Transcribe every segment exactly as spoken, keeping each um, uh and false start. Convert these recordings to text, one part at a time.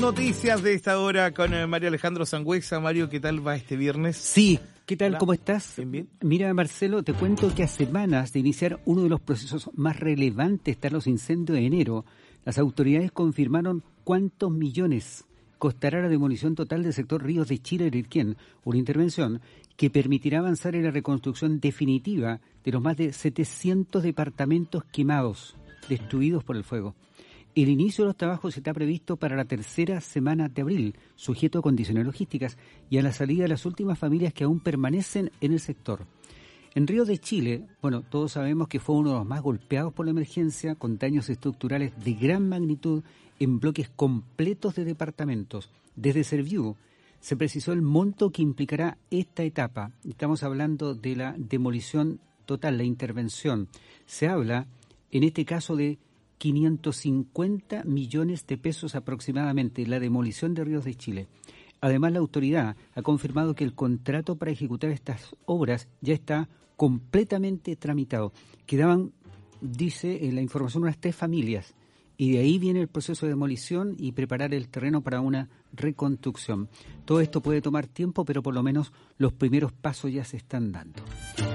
noticias de esta hora con eh, Mario Alejandro Sangüesa. Mario, ¿qué tal va este viernes? Sí, ¿qué tal? Hola. ¿Cómo estás? Bien, bien. Mira, Marcelo, te cuento que a semanas de iniciar uno de los procesos más relevantes tras los incendios de enero, las autoridades confirmaron cuántos millones costará la demolición total del sector Ríos de Chile y Rirquén, una intervención que permitirá avanzar en la reconstrucción definitiva de los más de setecientos departamentos quemados, destruidos por el fuego. El inicio de los trabajos está previsto para la tercera semana de abril, sujeto a condiciones logísticas y a la salida de las últimas familias que aún permanecen en el sector. En Ríos de Chile, bueno, todos sabemos que fue uno de los más golpeados por la emergencia, con daños estructurales de gran magnitud en bloques completos de departamentos. Desde Serviu se precisó el monto que implicará esta etapa. Estamos hablando de la demolición total, la intervención. Se habla, en este caso, de quinientos cincuenta millones de pesos aproximadamente, la demolición de Ríos de Chile. Además, la autoridad ha confirmado que el contrato para ejecutar estas obras ya está completamente tramitado. Quedaban, dice en la información, unas tres familias, y de ahí viene el proceso de demolición y preparar el terreno para una reconstrucción. Todo esto puede tomar tiempo, pero por lo menos los primeros pasos ya se están dando.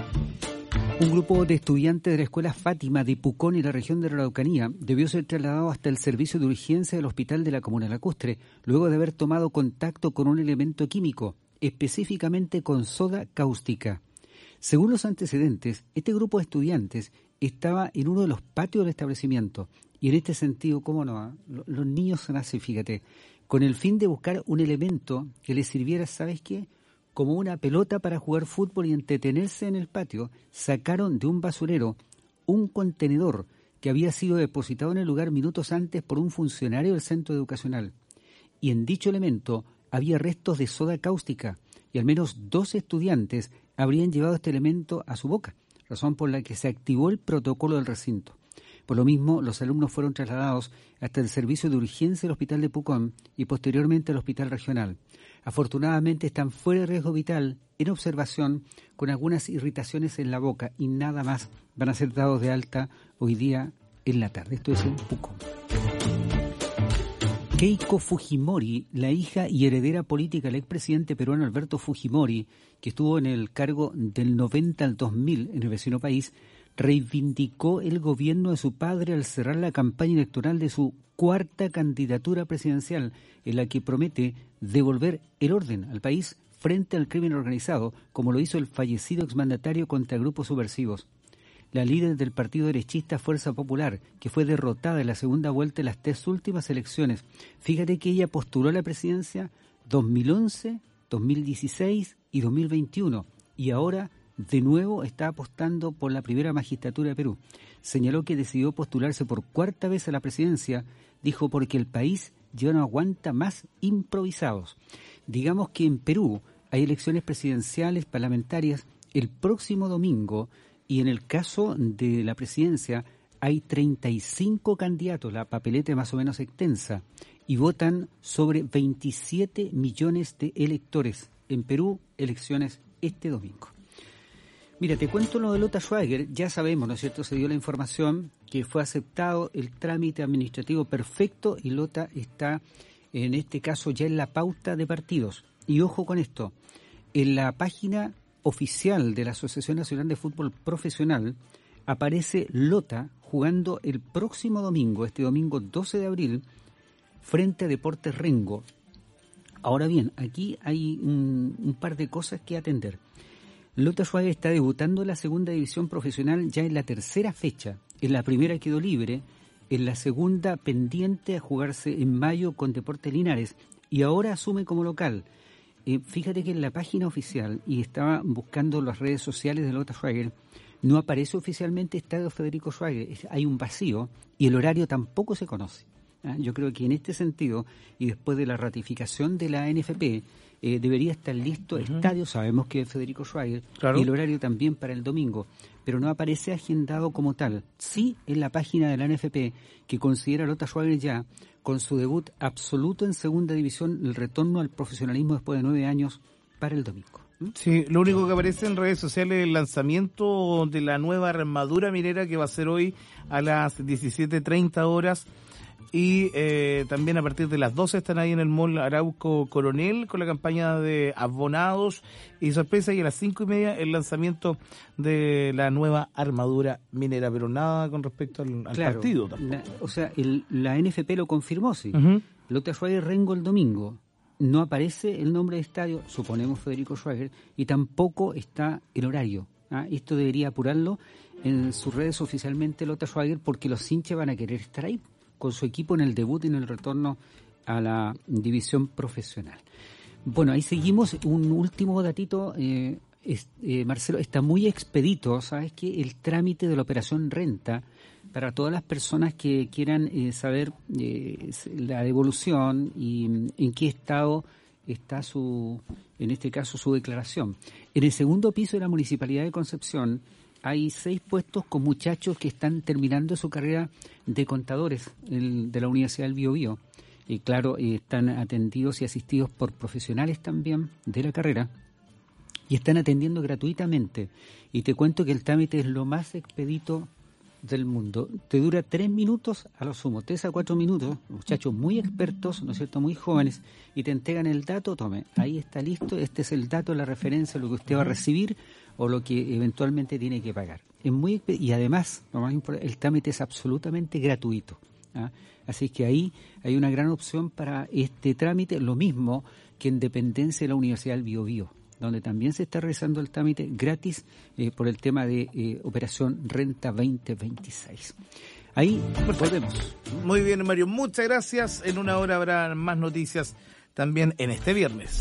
Un grupo de estudiantes de la Escuela Fátima de Pucón y la región de la Araucanía debió ser trasladado hasta el servicio de urgencia del hospital de la comuna Lacustre, luego de haber tomado contacto con un elemento químico, específicamente con soda cáustica. Según los antecedentes, este grupo de estudiantes estaba en uno de los patios del establecimiento, y en este sentido, ¿cómo no? Los niños se nacen, fíjate, con el fin de buscar un elemento que les sirviera, ¿sabes qué?, como una pelota para jugar fútbol y entretenerse en el patio, sacaron de un basurero un contenedor que había sido depositado en el lugar minutos antes por un funcionario del centro educacional. Y en dicho elemento había restos de soda cáustica, y al menos dos estudiantes habrían llevado este elemento a su boca, razón por la que se activó el protocolo del recinto. Por lo mismo, los alumnos fueron trasladados hasta el servicio de urgencia del hospital de Pucón y posteriormente al hospital regional. Afortunadamente están fuera de riesgo vital, en observación, con algunas irritaciones en la boca y nada más. Van a ser dados de alta hoy día en la tarde. Esto es en Pucón. Keiko Fujimori, la hija y heredera política del expresidente peruano Alberto Fujimori, que estuvo en el cargo del noventa al dos mil en el vecino país, reivindicó el gobierno de su padre al cerrar la campaña electoral de su cuarta candidatura presidencial, en la que promete devolver el orden al país frente al crimen organizado, como lo hizo el fallecido exmandatario contra grupos subversivos. La líder del partido derechista Fuerza Popular, que fue derrotada en la segunda vuelta de las tres últimas elecciones. Fíjate que ella postuló a la presidencia dos mil once, dos mil dieciséis y dos mil veintiuno, y ahora de nuevo está apostando por la primera magistratura de Perú. Señaló que decidió postularse por cuarta vez a la presidencia, dijo, porque el país ya no aguanta más improvisados. Digamos que en Perú hay elecciones presidenciales, parlamentarias, el próximo domingo, y en el caso de la presidencia hay treinta y cinco candidatos, la papeleta es más o menos extensa, y votan sobre veintisiete millones de electores. En Perú, elecciones este domingo. Mira, te cuento lo de Lota Schwager. Ya sabemos, ¿no es cierto?, se dio la información que fue aceptado el trámite administrativo perfecto y Lota está, en este caso, ya en la pauta de partidos. Y ojo con esto, en la página oficial de la Asociación Nacional de Fútbol Profesional aparece Lota jugando el próximo domingo, este domingo doce de abril, frente a Deportes Rengo. Ahora bien, aquí hay un, un par de cosas que atender. Lota Schwager está debutando en la segunda división profesional ya en la tercera fecha. En la primera quedó libre, en la segunda pendiente a jugarse en mayo con Deportes Linares y ahora asume como local. Eh, fíjate que en la página oficial, y estaba buscando las redes sociales de Lota Schwager, no aparece oficialmente Estadio Federico Schwager, hay un vacío y el horario tampoco se conoce. ¿Ah? Yo creo que en este sentido, y después de la ratificación de la N F P, eh, debería estar listo uh-huh. estadio, sabemos que es Federico Schwager, claro. Y el horario también para el domingo, pero no aparece agendado como tal. Sí en la página de la N F P, que considera a Lota Schwager ya, con su debut absoluto en segunda división, el retorno al profesionalismo después de nueve años para el domingo. Sí, lo único que aparece en redes sociales es el lanzamiento de la nueva armadura minera que va a ser hoy a las diecisiete treinta horas Y eh, también a partir de las doce están ahí en el Mall Arauco Coronel con la campaña de abonados y sorpresa, y a las cinco y media el lanzamiento de la nueva armadura minera, pero nada con respecto al, al claro, partido. La, o sea, el, la N F P lo confirmó, sí. Uh-huh. Lota Schwager Rengo el domingo. No aparece el nombre de estadio, suponemos Federico Schwager, y tampoco está el horario. ¿ah? Esto debería apurarlo en sus redes oficialmente Lota Schwager, porque los hinchas van a querer estar ahí con su equipo en el debut y en el retorno a la división profesional. Bueno, ahí seguimos. Un último datito, eh, es, eh, Marcelo, está muy expedito, ¿sabes qué? El trámite de la operación renta para todas las personas que quieran eh, saber eh, la devolución y en qué estado está su, en este caso, su declaración. En el segundo piso de la Municipalidad de Concepción hay seis puestos con muchachos que están terminando su carrera de contadores el, de la Universidad del Biobío. Y claro, eh, están atendidos y asistidos por profesionales también de la carrera y están atendiendo gratuitamente. Y te cuento que el trámite es lo más expedito del mundo. Te dura tres minutos a lo sumo, tres a cuatro minutos, muchachos muy expertos, ¿no es cierto?, muy jóvenes, y te entregan el dato. Tome, ahí está listo, este es el dato, la referencia, lo que usted va a recibir o lo que eventualmente tiene que pagar. Es muy y además, lo más importante, el trámite es absolutamente gratuito. ¿ah? Así que ahí hay una gran opción para este trámite, lo mismo que en dependencia de la Universidad del Biobío, donde también se está realizando el trámite gratis eh, por el tema de eh, Operación Renta veinte veintiséis. Ahí volvemos. Muy bien, Mario, muchas gracias. En una hora habrá más noticias también en este viernes.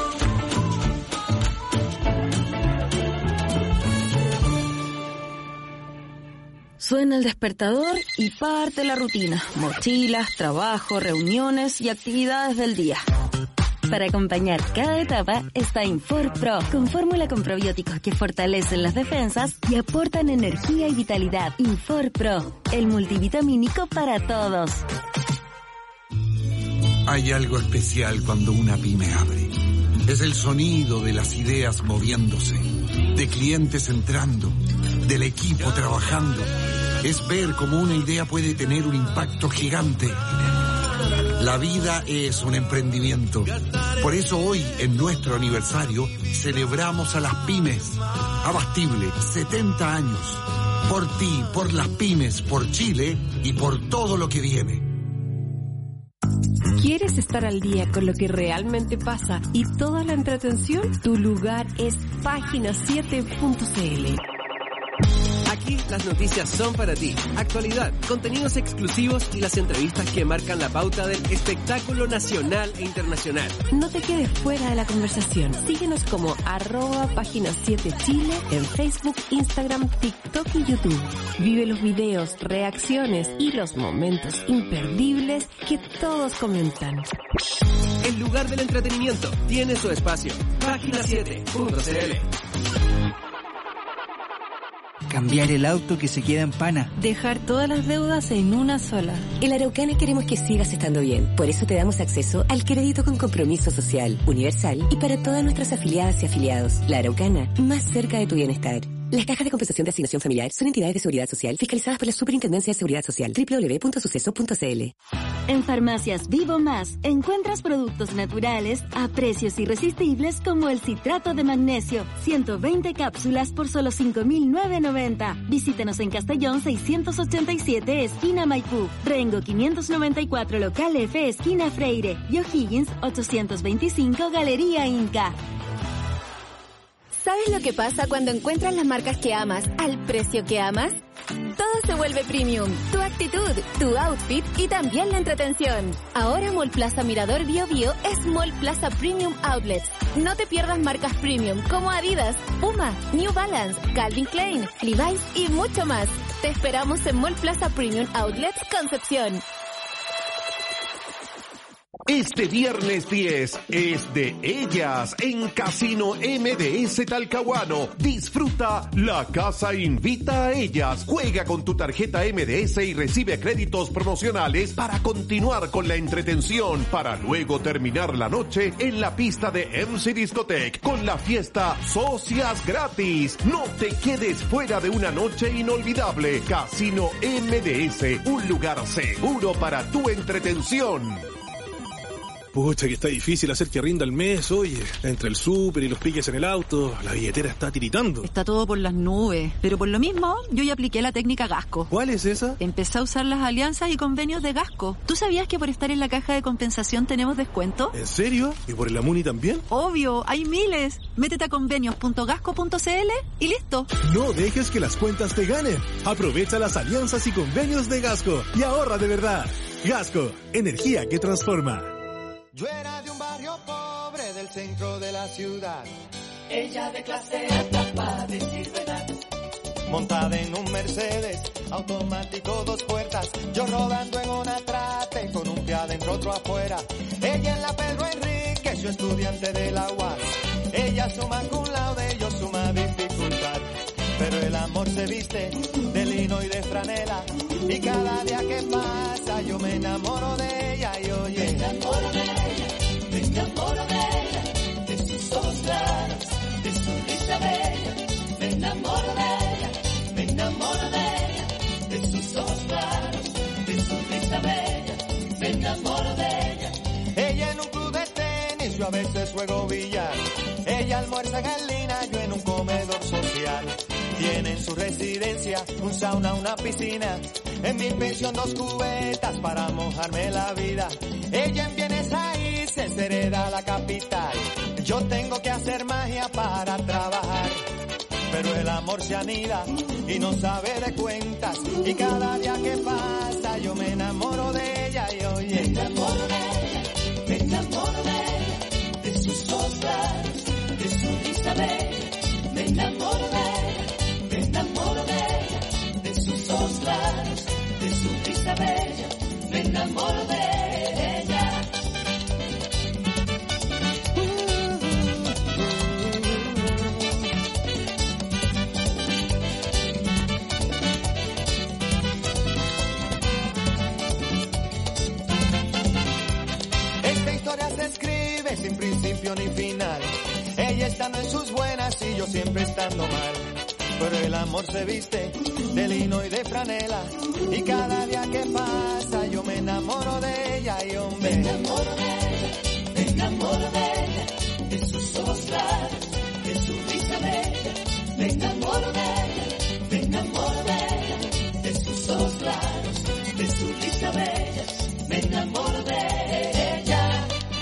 Suena el despertador y parte la rutina. Mochilas, trabajo, reuniones y actividades del día. Para acompañar cada etapa está Infor Pro, con fórmula con probióticos que fortalecen las defensas y aportan energía y vitalidad. Infor Pro, el multivitamínico para todos. Hay algo especial cuando una pyme abre. Es el sonido de las ideas moviéndose, de clientes entrando, del equipo trabajando. Es ver cómo una idea puede tener un impacto gigante. La vida es un emprendimiento. Por eso hoy, en nuestro aniversario, celebramos a las pymes. Abastible, setenta años. Por ti, por las pymes, por Chile y por todo lo que viene. ¿Quieres estar al día con lo que realmente pasa y toda la entretención? Tu lugar es página siete punto c l. Aquí las noticias son para ti. Actualidad, contenidos exclusivos y las entrevistas que marcan la pauta del espectáculo nacional e internacional. No te quedes fuera de la conversación. Síguenos como arroba página siete Chile en Facebook, Instagram, TikTok y YouTube. Vive los videos, reacciones y los momentos imperdibles que todos comentan. El lugar del entretenimiento tiene su espacio. página siete punto c l. Cambiar el auto que se queda en pana. Dejar todas las deudas en una sola. En la Araucana queremos que sigas estando bien. Por eso te damos acceso al crédito con compromiso social, universal y para todas nuestras afiliadas y afiliados. La Araucana, más cerca de tu bienestar. Las cajas de compensación de asignación familiar son entidades de seguridad social fiscalizadas por la Superintendencia de Seguridad Social. doble u doble u doble u punto suceso punto c l. En Farmacias Vivo Más encuentras productos naturales a precios irresistibles como el citrato de magnesio, ciento veinte cápsulas por solo cinco mil novecientos noventa. Visítanos en Castellón seiscientos ochenta y siete, esquina Maipú, Rengo quinientos noventa y cuatro, local F, esquina Freire, y O'Higgins ochocientos veinticinco, Galería Inca. ¿Sabes lo que pasa cuando encuentras las marcas que amas al precio que amas? Todo se vuelve premium. Tu actitud, tu outfit y también la entretención. Ahora Mall Plaza Mirador Bio Bio es Mall Plaza Premium Outlets. No te pierdas marcas premium como Adidas, Puma, New Balance, Calvin Klein, Levi's y mucho más. Te esperamos en Mall Plaza Premium Outlets Concepción. Este viernes diez es de ellas en Casino M D S Talcahuano. Disfruta La Casa Invita a Ellas. Juega con tu tarjeta M D S y recibe créditos promocionales para continuar con la entretención, para luego terminar la noche en la pista de M C Discotech con la fiesta Socias Gratis. No te quedes fuera de una noche inolvidable. Casino M D S, un lugar seguro para tu entretención. Pucha, que está difícil hacer que rinda el mes, oye. Entre el súper y los piques en el auto, la billetera está tiritando. Está todo por las nubes. Pero por lo mismo, yo ya apliqué la técnica Gasco. ¿Cuál es esa? Empecé a usar las alianzas y convenios de Gasco. ¿Tú sabías que por estar en la caja de compensación tenemos descuento? ¿En serio? ¿Y por el Amuni también? Obvio, hay miles. Métete a convenios punto gasco punto c l y listo. No dejes que las cuentas te ganen. Aprovecha las alianzas y convenios de Gasco y ahorra de verdad. Gasco, energía que transforma. Yo era de un barrio pobre del centro de la ciudad. Ella de clase alta para decir verdad. Montada en un Mercedes, automático dos puertas. Yo rodando en una trate, con un pie adentro, otro afuera. Ella en la Pedro Enrique, yo estudiante de la U A S. Ella suma cum laude, yo suma dificultad. Pero el amor se viste de lino y de franela. Y cada día que pasa yo me enamoro de ella y oye. Me enamoro de ella, me enamoro de ella, de sus ojos claros, de su risa bella. Me enamoro de ella, me enamoro de ella, de sus ojos claros, de su risa bella. Me enamoro de ella. Ella en un club de tenis, yo a veces juego billar. Ella almuerza en Lina, yo en un comedor social. Tiene en su residencia un sauna, una piscina. En mi pensión dos cubetas para mojarme la vida. Ella en bienes raíces hereda la capital. Yo tengo que hacer magia para trabajar. Pero el amor se anida y no sabe de cuentas. Y cada día que pasa yo me enamoro de ella y oye. Me enamoro de ella, me enamoro de ella, de sus ojos claros, de su risa bella. Me enamoro de ella. Me enamoro de ella, de sus ojos claros, de su risa bella. Me enamoro de ella. Esta historia se escribe sin principio ni final. Ella estando en sus buenas y yo siempre estando mal. Pero el amor se viste de lino y de franela. Y cada día que pasa yo me enamoro de ella y hombre. Me enamoro de ella, me enamoro de ella, de sus ojos claros, de su risa bella. Me enamoro de ella, me enamoro de ella, de sus ojos claros, de su risa bella. Me enamoro de ella.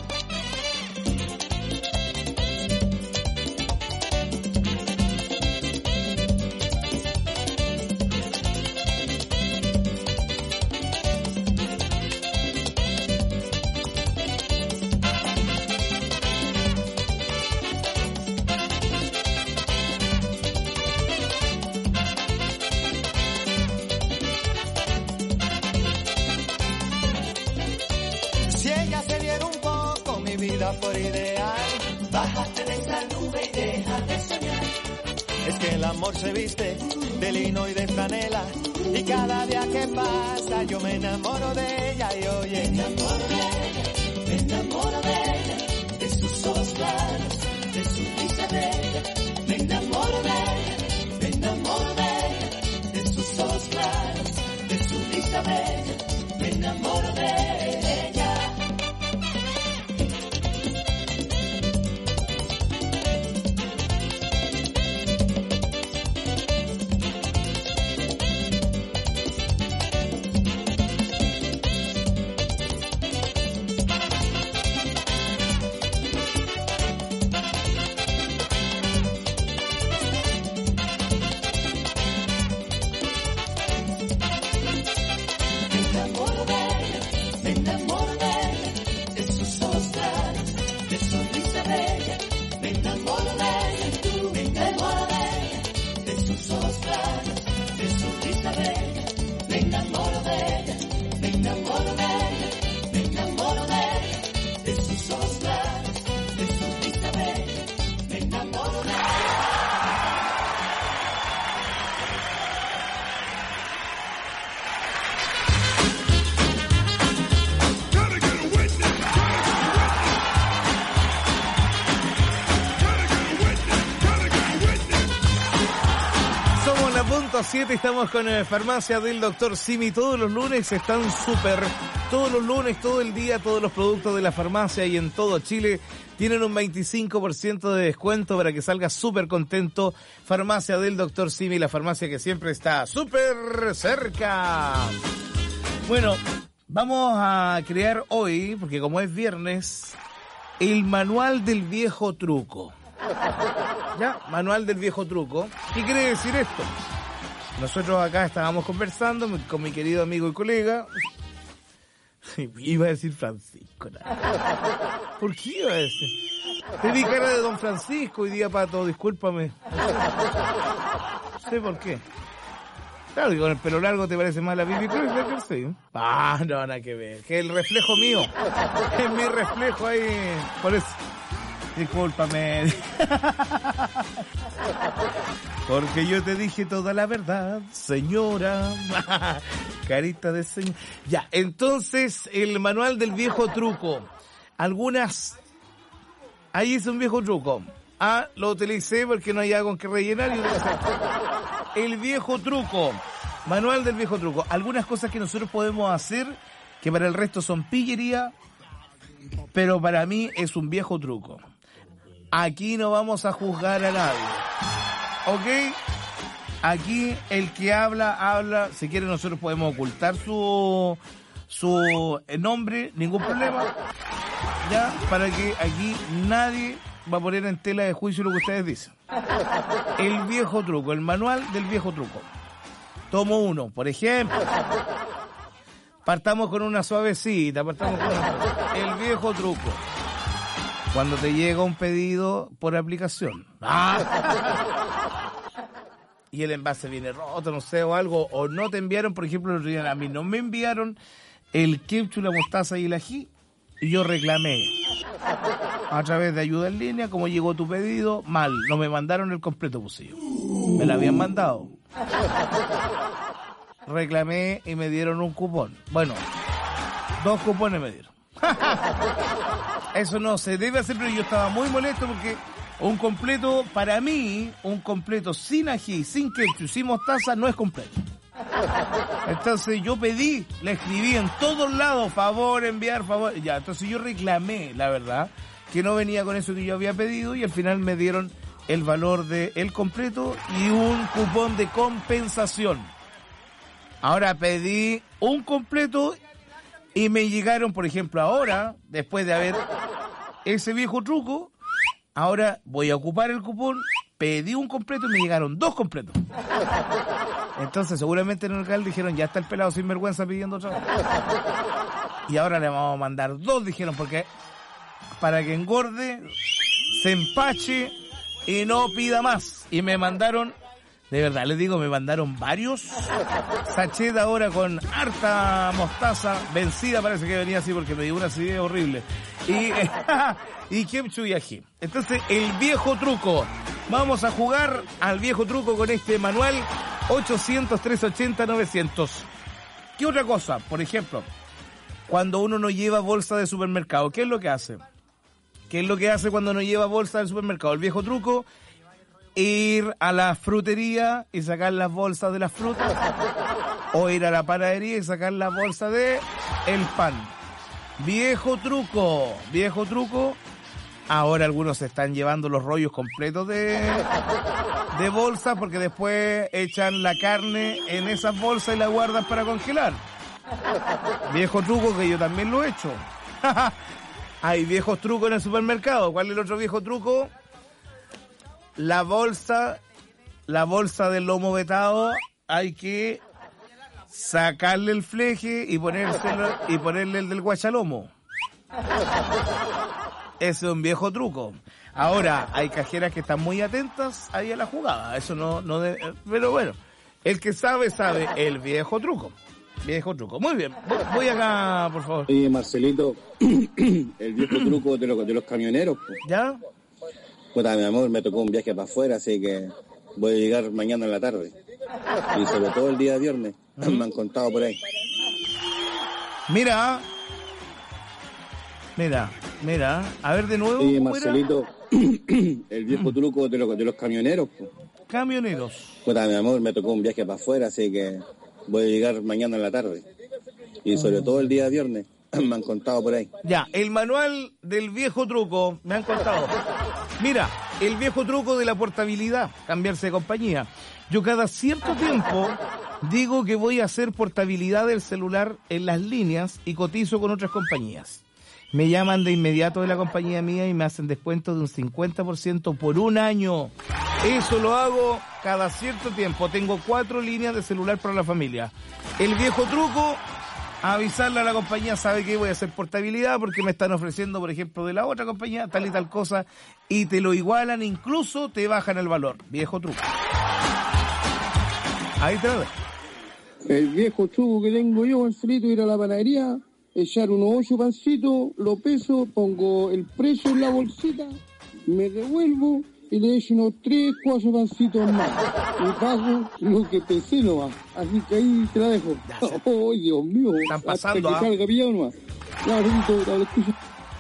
Por ideal, bájate de esa nube y deja de soñar. Es que el amor se viste de lino y de franela. Y cada día que pasa yo me enamoro de ella y oye. Me enamoro de ella, me enamoro de ella, de sus ojos claros, de su risa bella. Me enamoro de ella, me enamoro de ella, de sus ojos claros, de su risa bella. Me enamoro de ella. punto siete, estamos con eh, Farmacia del Doctor Simi. Todos los lunes están súper. Todos los lunes, todo el día, todos los productos de la farmacia y en todo Chile tienen un veinticinco por ciento de descuento para que salgas súper contento. Farmacia del Doctor Simi, la farmacia que siempre está súper cerca. Bueno, vamos a crear hoy, porque como es viernes, el manual del viejo truco. ¿Ya? Manual del viejo truco. ¿Qué quiere decir esto? Nosotros acá estábamos conversando con mi querido amigo y colega. Iba a decir Francisco. Nada. ¿Por qué iba a decir? Te vi cara de don Francisco hoy día, Pato, discúlpame. No sé por qué. Claro que con el pelo largo te parece más la Bibi Cruz, ¿sí? Ah, no, nada que ver. Que el reflejo mío. Es mi reflejo ahí. Por eso. Discúlpame. Porque yo te dije toda la verdad, señora. Carita de señor. Ya, entonces, el manual del viejo truco. Algunas... Ahí es un viejo truco. Ah, lo utilicé porque no hay algo con que rellenar y utilicé. El viejo truco. Manual del viejo truco. Algunas cosas que nosotros podemos hacer que para el resto son pillería, pero para mí es un viejo truco. Aquí no vamos a juzgar a nadie. ¿Ok? Aquí el que habla, habla. Si quiere nosotros podemos ocultar su su nombre, ningún problema. Ya, para que aquí nadie va a poner en tela de juicio lo que ustedes dicen. El viejo truco, el manual del viejo truco. Tomo uno, por ejemplo. Partamos con una suavecita, partamos con una... El viejo truco. Cuando te llega un pedido por aplicación. ¡Ah! Y el envase viene roto, no sé, o algo, o no te enviaron, por ejemplo, el otro día a mí no me enviaron el ketchup, la mostaza y el ají, y yo reclamé a través de ayuda en línea, como llegó tu pedido, mal, no me mandaron el completo posible, me lo habían mandado. Reclamé y me dieron un cupón, bueno, dos cupones me dieron. Eso no se debe hacer, pero yo estaba muy molesto porque un completo, para mí, un completo sin ají, sin ketchup, sin mostaza, no es completo. Entonces yo pedí, le escribí en todos lados, favor, enviar, favor, ya, entonces yo reclamé, la verdad, que no venía con eso que yo había pedido y al final me dieron el valor del completo y un cupón de compensación. Ahora pedí un completo y me llegaron, por ejemplo, ahora, después de haber ese viejo truco, ahora voy a ocupar el cupón, pedí un completo y me llegaron dos completos. Entonces seguramente en el local dijeron, ya está el pelado sin vergüenza pidiendo otra vez. Y ahora le vamos a mandar dos, dijeron, porque para que engorde, se empache y no pida más. Y me mandaron, de verdad les digo, me mandaron varios sachets ahora con harta mostaza vencida, parece que venía así porque me dio una acidez horrible. Y, y ketchup y ají. Entonces, el viejo truco. Vamos a jugar al viejo truco con este manual ochocientos, trescientos ochenta, novecientos. ¿Qué otra cosa? Por ejemplo, cuando uno no lleva bolsa de supermercado, ¿qué es lo que hace? ¿Qué es lo que hace cuando no lleva bolsa del supermercado? El viejo truco, ir a la frutería y sacar las bolsas de las frutas, o ir a la panadería y sacar la bolsa de el pan. Viejo truco, viejo truco. Ahora algunos se están llevando los rollos completos de, de bolsa porque después echan la carne en esas bolsas y la guardan para congelar. Viejo truco que yo también lo he hecho. Hay viejos trucos en el supermercado. ¿Cuál es el otro viejo truco? La bolsa, la bolsa del lomo vetado, hay que sacarle el fleje y ponérselo, y ponerle el del guachalomo. Ese es un viejo truco. Ahora, hay cajeras que están muy atentas ahí a la jugada. Eso no, no de, pero bueno, el que sabe, sabe. El viejo truco. Viejo truco. Muy bien. Voy acá, por favor. Oye, Marcelito, el viejo truco de los, de los camioneros. ¿Ya? Puta, mi amor, me tocó un viaje para afuera, así que voy a llegar mañana en la tarde. Y sobre todo el día de viernes. ¿Mm? Me han contado por ahí. Mira. Mira, mira. A ver de nuevo. Oye, Marcelito, el viejo truco de los, de los camioneros. camioneros. Puta, mi amor, me tocó un viaje para afuera, así que voy a llegar mañana en la tarde. Y sobre todo el día viernes, me han contado por ahí. Ya, el manual del viejo truco, me han contado. Mira, el viejo truco de la portabilidad, cambiarse de compañía. Yo cada cierto tiempo digo que voy a hacer portabilidad del celular en las líneas y cotizo con otras compañías. Me llaman de inmediato de la compañía mía y me hacen descuento de un cincuenta por ciento por un año. Eso lo hago cada cierto tiempo. Tengo cuatro líneas de celular para la familia. El viejo truco, avisarle a la compañía, sabe que voy a hacer portabilidad porque me están ofreciendo, por ejemplo, de la otra compañía, tal y tal cosa, y te lo igualan, incluso te bajan el valor. Viejo truco. Ahí te lo dejo. El viejo truco que tengo yo, Marcelito, ir a la panadería, echar unos ocho pancitos, lo peso, pongo el precio en la bolsita, me devuelvo y le echo unos tres, cuatro pancitos más. Y pago lo que pesé nomás. Así que ahí te la dejo. ¡Oh, Dios mío! Están pasando, hasta que ¿ah? salga pillado nomás. Ya, Marcelito, te lo escucho.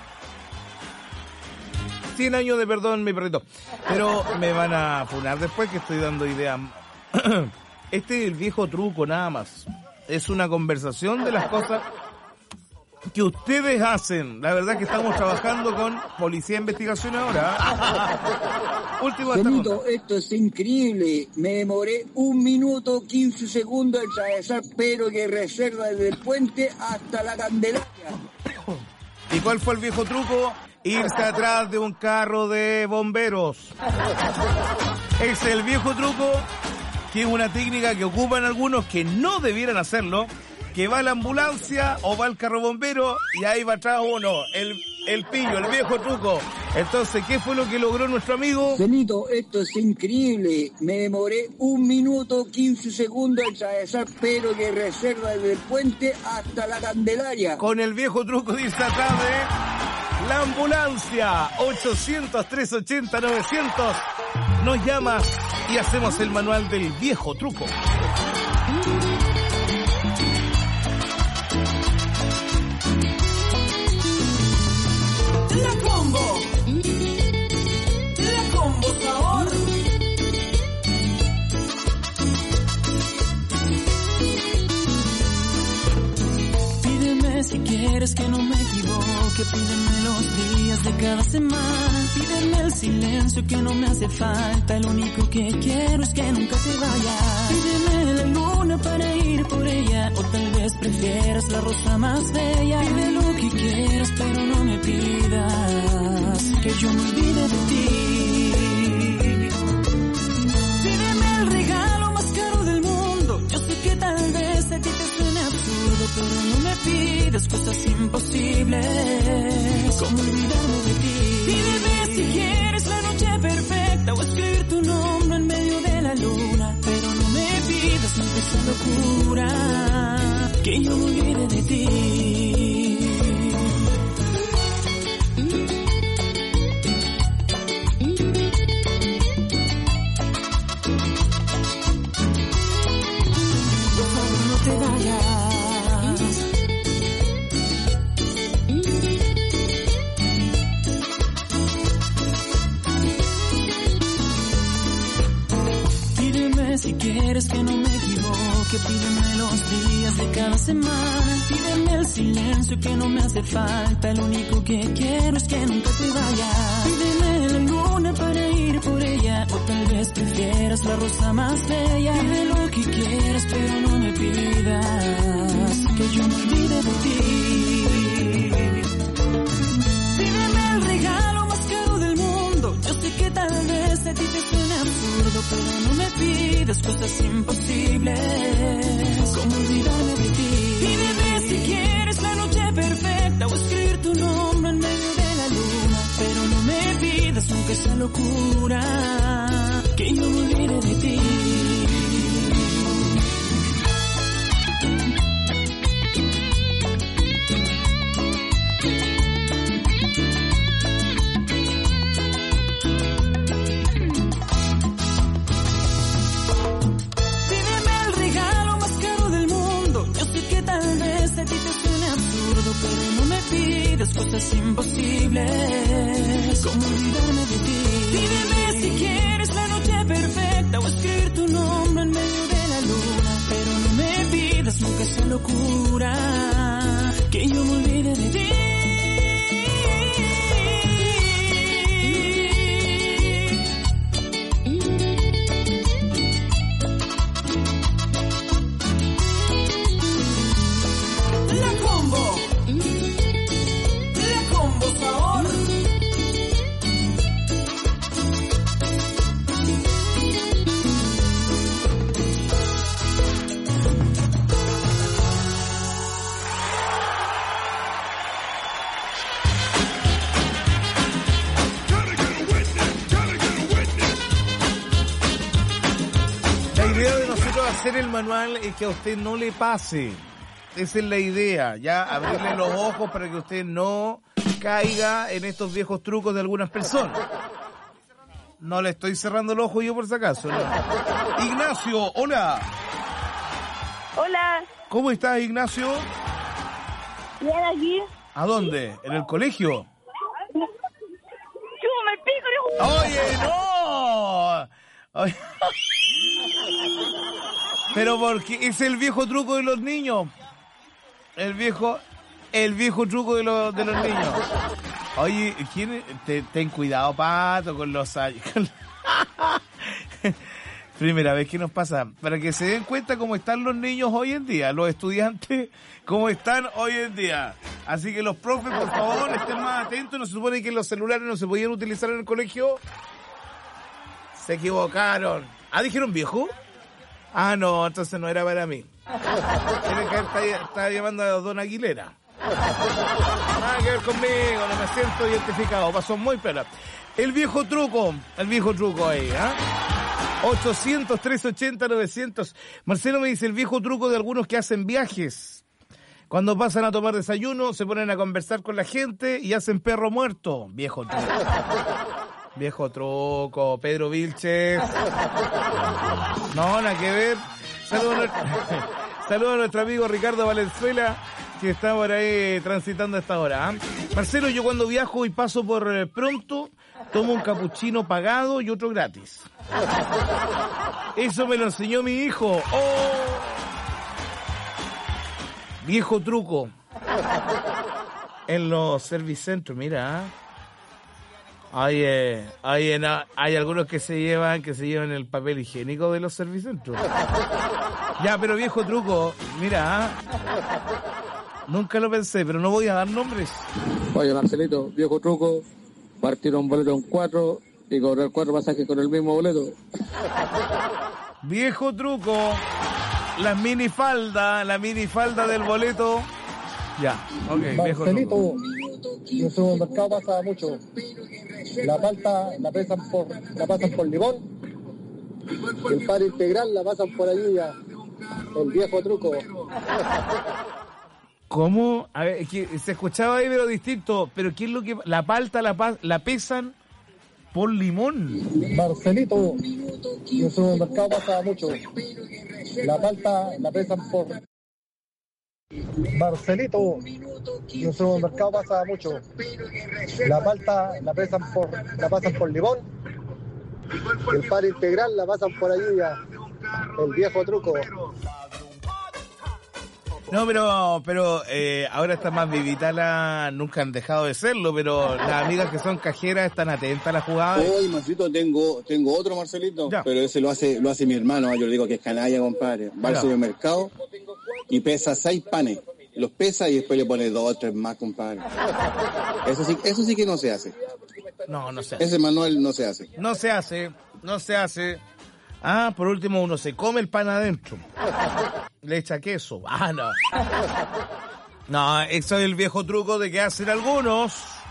cien años de perdón, mi perrito. Pero me van a funar después que estoy dando ideas. Este es el viejo truco, nada más. Es una conversación de las cosas que ustedes hacen. La verdad que estamos trabajando con Policía de Investigación ahora. Último Benito, esto es increíble. Me demoré un minuto, quince segundos en atravesar Pedro que reserva desde el puente hasta la Candelaria. ¿Y cuál fue el viejo truco? Irse atrás de un carro de bomberos. Es el viejo truco, que es una técnica que ocupan algunos que no debieran hacerlo, que va a la ambulancia o va al carro bombero y ahí va atrás uno, el, el pillo, el viejo truco. Entonces, ¿qué fue lo que logró nuestro amigo? Benito, esto es increíble. Me demoré un minuto, quince segundos en atravesar Pedro que reserva desde el puente hasta la Candelaria. Con el viejo truco de irse atrás de la ambulancia. ochocientos, trescientos ochenta, novecientos. Nos llamas y hacemos el manual del viejo truco. La combo, la combo sabor. Pídeme si quieres que no me equivoque, pídeme los días de cada semana, pídeme el silencio que no me hace falta, lo único que quiero es que nunca te vayas. Pídeme la luna para ir por ella, o tal vez prefieras la rosa más bella. Pide lo que quieras, pero no me pidas que yo me olvide de ti. Pídeme el regalo más caro del mundo, yo sé que tal vez a ti te suene absurdo, pero no me pidas cosas imposibles, como olvidarme de ti. Pídeme si quieres la noche perfecta, o escribir tu nombre en medio de la luna, pero no me pidas nunca esa locura, que yo me olvide de ti. Por favor, no te vayas. Si quieres que no me equivoque, pídeme los días de cada semana, pídeme el silencio que no me hace falta, lo único que quiero es que nunca te vayas. Pídeme la luna para ir por ella, o tal vez prefieras la rosa más bella. Pide lo que quieras, pero no me pidas que yo me olvide de ti. Pídeme el regalo más caro del mundo, yo sé que tal vez a ti te suene absurdo, pero no me pidas cosas imposibles, como olvidarme de ti. Pídeme si quieres la noche perfecta, o escribir tu nombre en medio de la luna, pero no me pidas nunca esa locura, que yo me olvide de ti. Pero no me pidas cosas imposibles, como olvidarme de ti. Pídeme si quieres la noche perfecta, o locura que yo me olvide de ti. Hacer el manual y que a usted no le pase. Esa es la idea, ya abrirle los ojos para que usted no caiga en estos viejos trucos de algunas personas. No le estoy cerrando el ojo yo por si acaso, ¿no? Ignacio, hola. Hola. ¿Cómo estás, Ignacio? Bien, aquí. ¿A dónde? ¿En el colegio? ¡Chúpame el pico! ¡Oye, no! Oye. Pero porque es el viejo truco de los niños. El viejo, el viejo truco de los de los niños. Oye, ¿quién? Te, ten cuidado, Pato, con los años. Primera vez que nos pasa. Para que se den cuenta cómo están los niños hoy en día, los estudiantes, cómo están hoy en día. Así que los profes, por favor, estén más atentos. No se supone que los celulares no se podían utilizar en el colegio. Se equivocaron. ¿Ah, dijeron viejo? Ah, no, entonces no era para mí. Tiene que haber estaba llamando a Don Aguilera. Nada que ver conmigo, no me siento identificado. Pasó muy pena. El viejo truco, el viejo truco ahí, ¿ah? ¿eh? ochocientos, trescientos ochenta, novecientos. Marcelo me dice el viejo truco de algunos que hacen viajes. Cuando pasan a tomar desayuno, se ponen a conversar con la gente y hacen perro muerto. Viejo truco. Viejo truco, Pedro Vilches. No, nada que ver. Saludos a, Saludo a nuestro amigo Ricardo Valenzuela, que está por ahí transitando a esta hora. ¿eh? Marcelo, yo cuando viajo y paso por eh, Pronto, tomo un capuchino pagado y otro gratis. Eso me lo enseñó mi hijo. ¡Oh! Viejo truco. En los servicentros, mira, ¿eh? Hay, eh, hay, en, hay algunos que se llevan que se llevan el papel higiénico de los servicentros. Ya, pero viejo truco, mira, nunca lo pensé, pero no voy a dar nombres. Oye, Marcelito, viejo truco, partir un boleto en cuatro y cobrar cuatro pasajes con el mismo boleto. Viejo truco, la minifalda, la minifalda del boleto. Ya, ok, viejo truco. En el supermercado pasa mucho. La palta la pesan por, la pasan por limón. Y el pan integral la pasan por allí ya. El viejo truco. ¿Cómo? A ver, es que se escuchaba ahí pero distinto. Pero ¿qué es lo que...? La palta la, la pesan por limón. Marcelito, en el supermercado pasa mucho. La palta la pesan por... Marcelito, en el supermercado pasa mucho. La palta la pesan por, la pasan por limón. Y el pan integral la pasan por allí ya. El viejo truco. No, pero pero eh, ahora está más vivita la... Nunca han dejado de serlo, pero las amigas que son cajeras están atentas a la jugada. Hoy, Marcelito, tengo tengo otro Marcelito, ya. Pero ese lo hace lo hace mi hermano. Yo le digo que es canalla, compadre. Va al supermercado y pesa seis panes. Los pesa y después le pone dos o tres más, compadre. Eso sí, eso sí que no se hace. No, no se hace. Ese manual no se hace. No se hace, no se hace. Ah, por último uno se come el pan adentro. Le echa queso. Ah, no. No, eso es el viejo truco de que hacen algunos.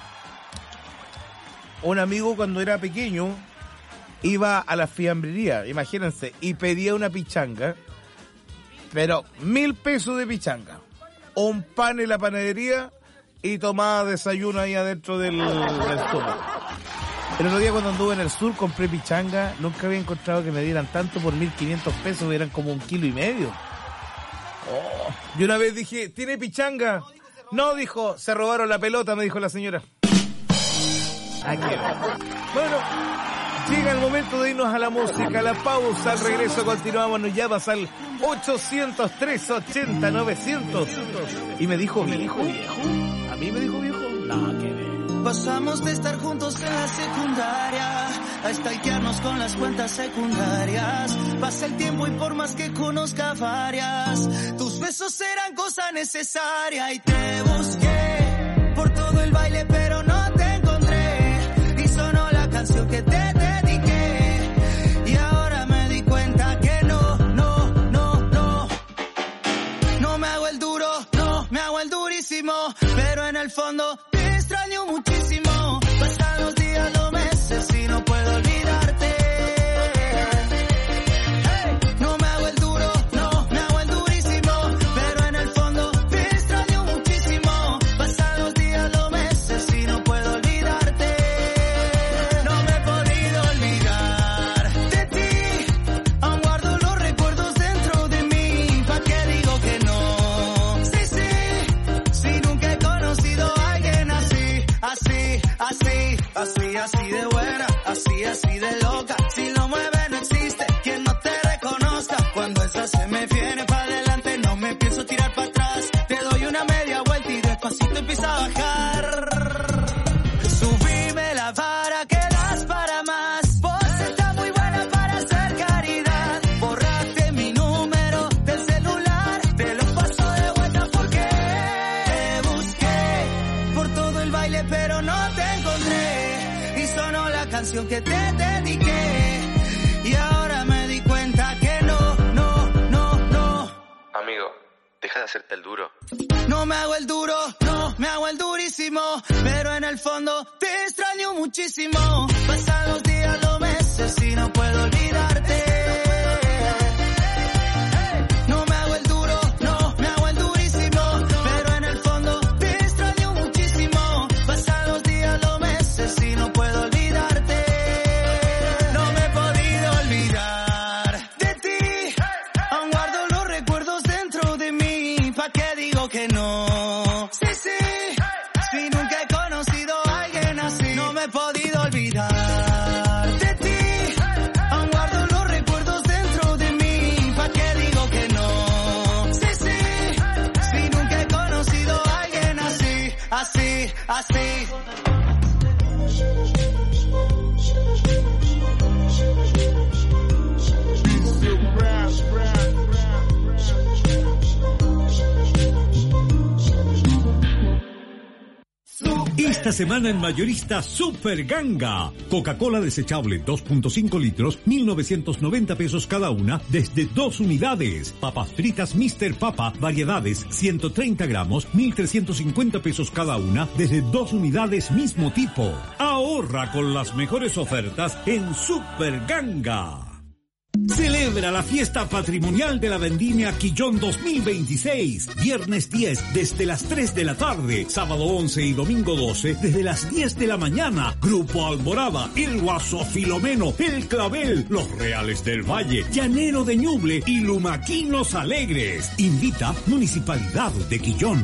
Un amigo cuando era pequeño iba a la fiambrería, imagínense, y pedía una pichanga, pero mil pesos de pichanga. Un pan en la panadería y tomaba desayuno ahí adentro del, del estómago. El otro día cuando anduve en el sur compré pichanga, nunca había encontrado que me dieran tanto por mil quinientos pesos, eran como un kilo y medio. Oh. Y una vez dije, ¿tiene pichanga? No, dijo, se robaron la pelota, me dijo la señora. Aquí. Bueno, Llega el momento de irnos a la música, a la pausa, al regreso continuamos, nos llamas al ochocientos tres ochenta novecientos. Y me dijo viejo, viejo. ¿A mí me dijo viejo? No, que ver. Pasamos de estar juntos en la secundaria a stalkearnos con las cuentas secundarias. Pasa el tiempo y por más que conozca varias, tus besos eran cosa necesaria. Y te busqué por todo el baile pero no te encontré. Y sonó la canción que te dediqué. Y ahora me di cuenta que no, no, no, no. No me hago el duro, no me hago el durísimo, pero en el fondo te extraño muchísimo. Pasan los días, los meses y no puedo olvidarte. Hey, no me hago el duro, no me hago el durísimo, pero en el fondo te extraño muchísimo. Pasan los días, los meses y no puedo olvidarte. No me he podido olvidar de ti. Aún guardo los recuerdos dentro de mí. ¿Pa' qué digo que no? Sí, sí, sí, nunca he conocido a alguien así, así, así, así, así de buena, así, así de loca. Si lo mueve no existe quien no te reconozca. Cuando esa se me viene pa' adelante no me pienso tirar para atrás. Te doy una media vuelta y despacito empieza a bajar. Subime la vara que das para más. Vos estás muy buena para hacer caridad. Borraste mi número del celular, te lo paso de vuelta porque te busqué por todo el baile pero no te encontré. Y sonó la canción que te dediqué. Y ahora me di cuenta que no, no, no, no. Amigo, deja de hacerte el duro. No me hago el duro, no me hago el durísimo, pero en el fondo te extraño muchísimo. Pasan los días, los meses y no puedo olvidarte. No me hago el duro, no me hago el durísimo, pero en el fondo te extraño muchísimo. Pasan los días, los meses y no puedo olvidarte. No me he podido olvidar de ti. Aún guardo los recuerdos dentro de mí. ¿Pa' qué digo que no? Sí, sí, si nunca he conocido a alguien así. No me he podido olvidar de ti. Aún guardo los recuerdos dentro de mí. ¿Pa' qué digo que no? Sí, sí, si nunca he conocido a alguien así, así, así. Esta semana en Mayorista Super Ganga. Coca-Cola desechable dos punto cinco litros, mil novecientos noventa pesos cada una, desde dos unidades. Papas fritas mister Papa, variedades, ciento treinta gramos, mil trescientos cincuenta pesos cada una, desde dos unidades mismo tipo. Ahorra con las mejores ofertas en Super Ganga. Celebra la fiesta patrimonial de la Vendimia Quillón dos mil veintiséis. Viernes diez desde las tres de la tarde. Sábado once y domingo doce desde las diez de la mañana. Grupo Alborada, El Guaso Filomeno, El Clavel, Los Reales del Valle, Llanero de Ñuble y Lumaquinos Alegres. Invita Municipalidad de Quillón.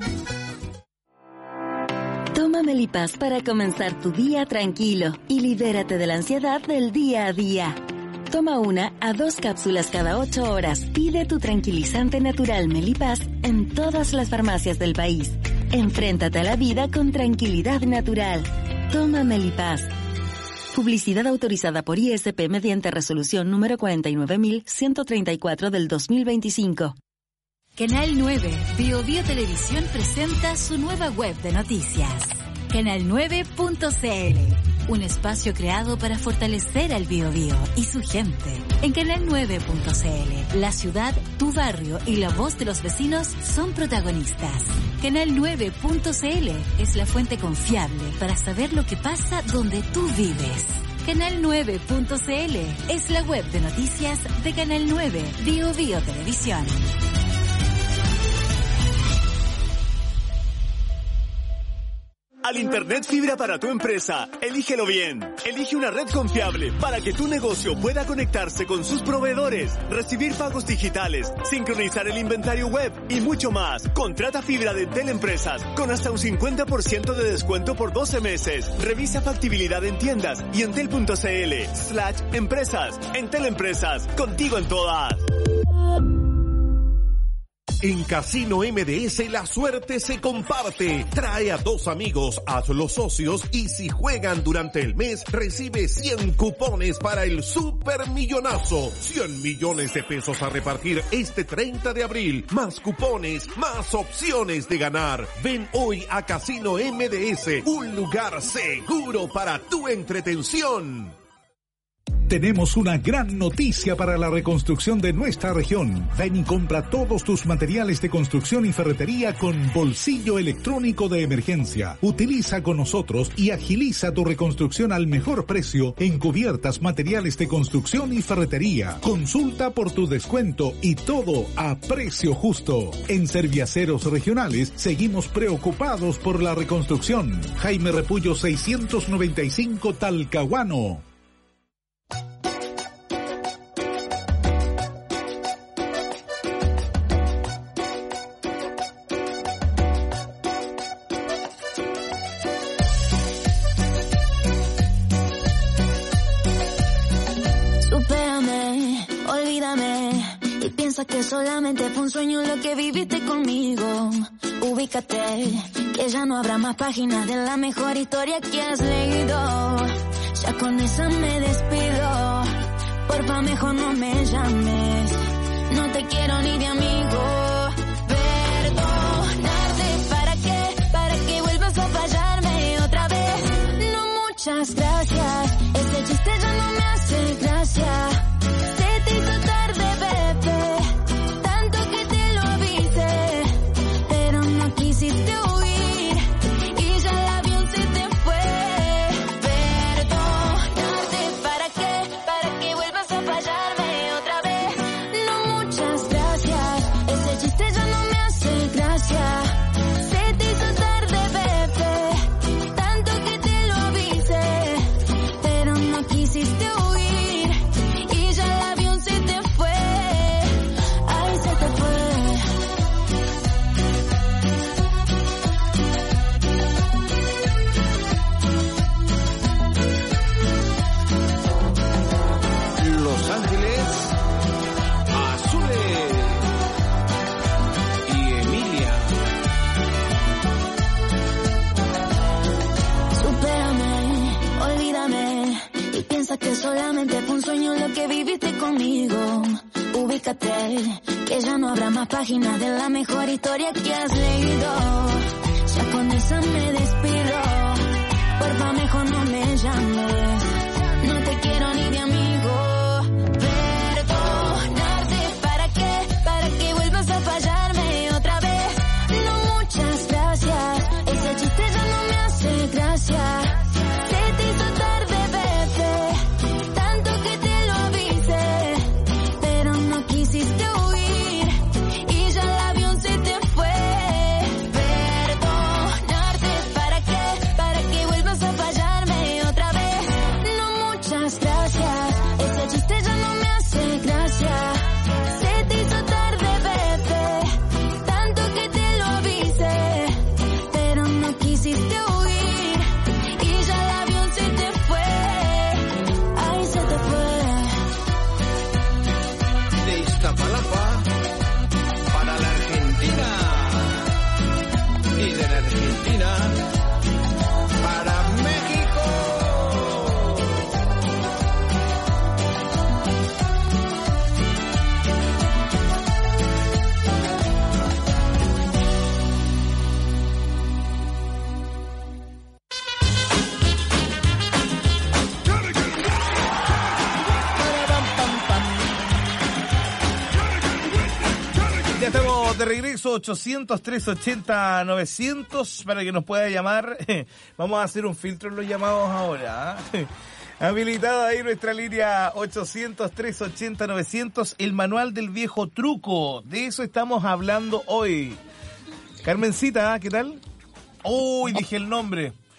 Toma Melipaz para comenzar tu día tranquilo y libérate de la ansiedad del día a día. Toma una a dos cápsulas cada ocho horas. Pide tu tranquilizante natural Melipaz en todas las farmacias del país. Enfréntate a la vida con tranquilidad natural. Toma Melipaz. Publicidad autorizada por I S P mediante resolución número cuarenta y nueve mil ciento treinta y cuatro del dos mil veinticinco. Canal nueve, Bio Bio Televisión presenta su nueva web de noticias. canal nueve punto c l, un espacio creado para fortalecer al Biobío y su gente. En canal nueve punto c l, la ciudad, tu barrio y la voz de los vecinos son protagonistas. canal nueve punto c l es la fuente confiable para saber lo que pasa donde tú vives. canal nueve punto c l es la web de noticias de Canal nueve, Biobío Televisión. al Internet fibra para tu empresa. Elígelo bien. Elige una red confiable para que tu negocio pueda conectarse con sus proveedores, recibir pagos digitales, sincronizar el inventario web y mucho más. Contrata fibra de Entel Empresas con hasta un cincuenta por ciento de descuento por doce meses. Revisa factibilidad en tiendas y entel.cl slash empresas. Entel Empresas, contigo en todas. En Casino M D S la suerte se comparte. Trae a dos amigos, hazlos socios y si juegan durante el mes recibe cien cupones para el Supermillonazo. cien millones de pesos a repartir este treinta de abril. Más cupones, más opciones de ganar. Ven hoy a Casino M D S, un lugar seguro para tu entretención. Tenemos una gran noticia para la reconstrucción de nuestra región. Ven y compra todos tus materiales de construcción y ferretería con bolsillo electrónico de emergencia. Utiliza con nosotros y agiliza tu reconstrucción al mejor precio en cubiertas, materiales de construcción y ferretería. Consulta por tu descuento y todo a precio justo. En Serviaceros Regionales seguimos preocupados por la reconstrucción. Jaime Repullo seiscientos noventa y cinco Talcahuano. Que solamente fue un sueño lo que viviste conmigo. Ubícate, que ya no habrá más páginas de la mejor historia que has leído. Ya con esa me despido. Porfa, mejor no me llames. No te quiero ni de amigo. Perdonarte, ¿para qué? Para que vuelvas a fallarme otra vez. No, muchas gracias. Ese chiste ya no me hace gracia. Se te hizo tarde, bebé. Quisiste huir y ya el avión se te fue. Perdónate, ¿para qué? Para que vuelvas a fallarme otra vez. No, muchas gracias. Ese chiste ya no me hace gracia. Se te hizo tarde, bebé. Tanto que te lo avisé, pero no quisiste huir y ya el avión se te fue. Ay, se te fue. Que solamente fue un sueño lo que viviste conmigo. Ubícate, que ya no habrá más páginas de la mejor historia que has leído. Ya con esa me despido. Porfa, mejor no me llames. No te quiero ni de amigo. Perdonarte, ¿para qué? Para que vuelvas a fallarme otra vez. No, muchas gracias. Ese chiste ya no me hace gracia. Se te hizo tarde, bebé. Quisiste huir y ya el avión se te fue. Perdonarte, ¿para qué? Para que vuelvas a fallarme otra vez. No, muchas gracias. Ese chiste ya no me hace gracia. Se te hizo tarde, bebé. Tanto que te lo avisé, pero no quisiste huir y ya el avión se te fue. Ay, se te fue. Iztapalapa para la Argentina y de la Argentina para México. Ya estamos de regreso, ochocientos, trescientos ochenta, novecientos, para que nos pueda llamar. Vamos a hacer un filtro en los llamados ahora. ¿eh? Habilitada ahí nuestra línea ochocientos, trescientos ochenta, novecientos, el manual del viejo truco. De eso estamos hablando hoy. Carmencita, ¿qué tal? Uy, dije el nombre.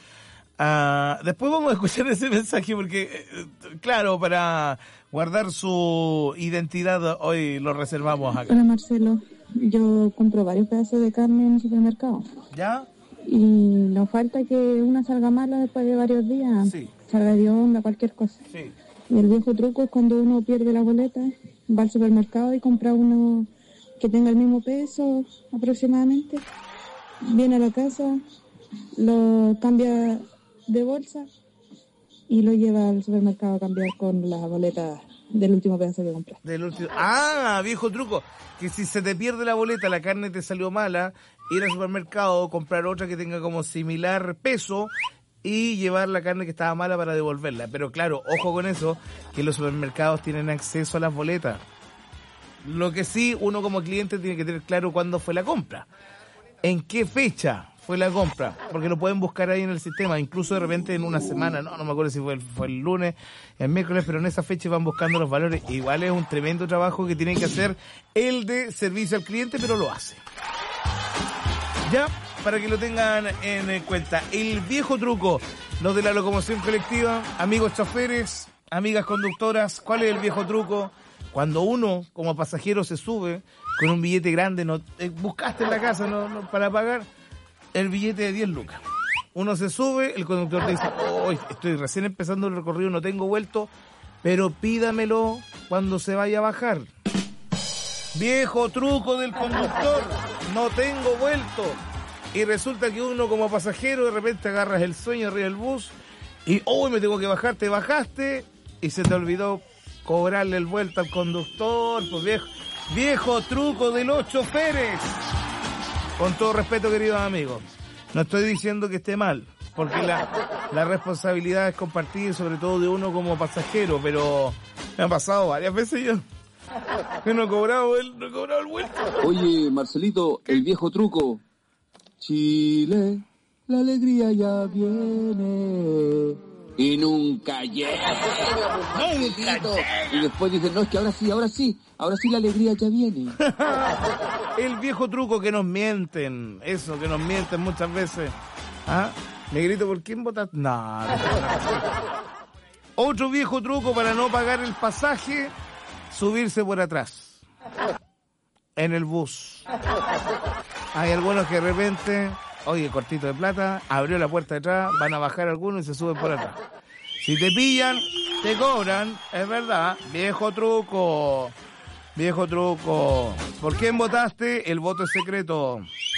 Ah, después vamos a escuchar ese mensaje porque, eh, claro, para guardar su identidad hoy lo reservamos acá. Hola Marcelo, yo compro varios pedazos de carne en el supermercado. ¿Ya? Y nos falta que una salga mala después de varios días. Sí. Salga de onda, cualquier cosa. Sí. Y el viejo truco es cuando uno pierde la boleta, va al supermercado y compra uno que tenga el mismo peso aproximadamente. Viene a la casa, lo cambia de bolsa y lo lleva al supermercado a cambiar con la boleta del último pedazo que compraste. Del último. Ah, viejo truco, que si se te pierde la boleta, la carne te salió mala, ir al supermercado, comprar otra que tenga como similar peso y llevar la carne que estaba mala para devolverla. Pero claro, ojo con eso, que los supermercados tienen acceso a las boletas. Lo que sí, uno como cliente tiene que tener claro cuándo fue la compra, en qué fecha fue la compra, porque lo pueden buscar ahí en el sistema, incluso de repente en una semana, no no me acuerdo si fue el, fue el lunes, el miércoles, pero en esa fecha van buscando los valores. Igual es un tremendo trabajo que tiene que hacer el de servicio al cliente, pero lo hace. Ya, para que lo tengan en cuenta. El viejo truco, los de la locomoción colectiva, amigos choferes, amigas conductoras, ¿cuál es el viejo truco? Cuando uno, como pasajero, se sube con un billete grande, no eh, buscaste en la casa no, no, para pagar el billete de diez lucas. Uno se sube, el conductor te dice, hoy oh, estoy recién empezando el recorrido, no tengo vuelto, pero pídamelo cuando se vaya a bajar. Viejo truco del conductor, no tengo vuelto. Y resulta que uno como pasajero de repente agarras el sueño arriba del bus y hoy oh, me tengo que bajar, te bajaste y se te olvidó cobrarle el vuelto al conductor. Pues viejo, viejo truco de los choferes. Con todo respeto, queridos amigos, no estoy diciendo que esté mal, porque la, la responsabilidad es compartida, sobre todo de uno como pasajero, pero me ha pasado varias veces yo que no he cobrado el, no he cobrado el vuelto. Oye, Marcelito, el viejo truco. Chile, la alegría ya viene. Y nunca llega. Nunca llega. Y después dicen, no, es que ahora sí, ahora sí, ahora sí la alegría ya viene. El viejo truco que nos mienten, eso, que nos mienten muchas veces. ¿Ah? Negrito, ¿por quién votaste? No, no, no, no. Otro viejo truco para no pagar el pasaje, subirse por atrás. En el bus. Hay algunos que de repente, oye, cortito de plata, abrió la puerta de atrás, van a bajar algunos y se suben por atrás. Si te pillan, te cobran, es verdad. Viejo truco, viejo truco. ¿Por quién votaste? El voto es secreto.